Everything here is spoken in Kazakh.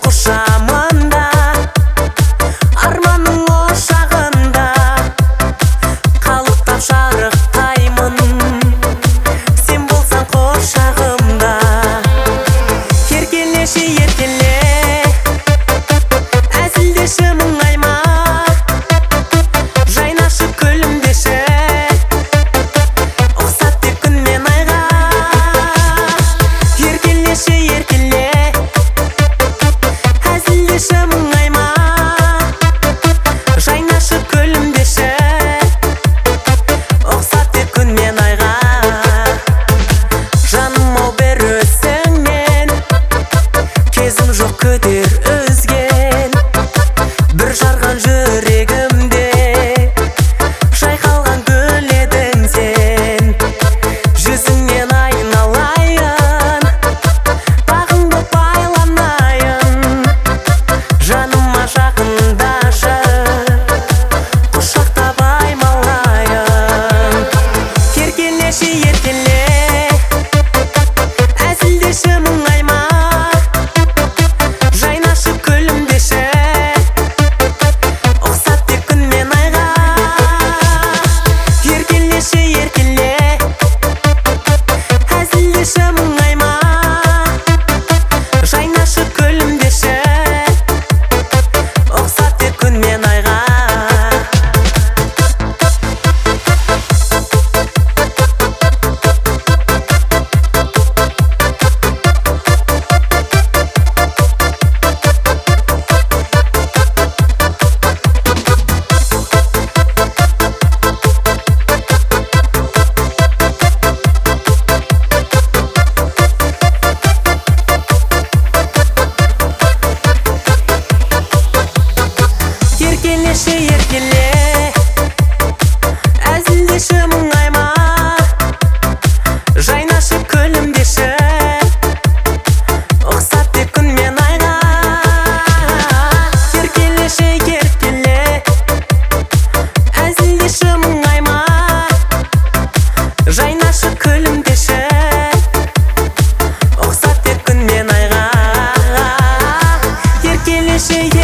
құшамында арманның ошағында қалықтап шарықтаймын сен болсаң қошағымда еркелеші еркеле әзілдеші мұңайма жайнашы күлімдеші ұқсат тек күн мен айға еркелеші еркеле әзілдеші мұңайма жайнашы күлімдеші ұқсат тек күн мен айға жаным ау бір өзіңнен кезім жоқ күдер үзген бір жарған жүрегімде жайқалған гүл едің сен жүзіңнен айналайын бағың боп байланайын жаныма жақындашы құшақтап аймалайын еркелеші еркеле әзілдеші мұңайма жайнашы күлімдеші ұқсат тек күн мен айға еркелеші еркеле әзілдеші мұңайма жайнашы күлімдеші ұқсат тек күн мен айға еркелеші еркеле әзілдеші мұңайма жайнашы күлімдеші ұқсат тек күн мен айға еркелеші еркеле әзілдеші мұңайма жайнашы күлімдеші ұқсат тек күн мен айға еркелеші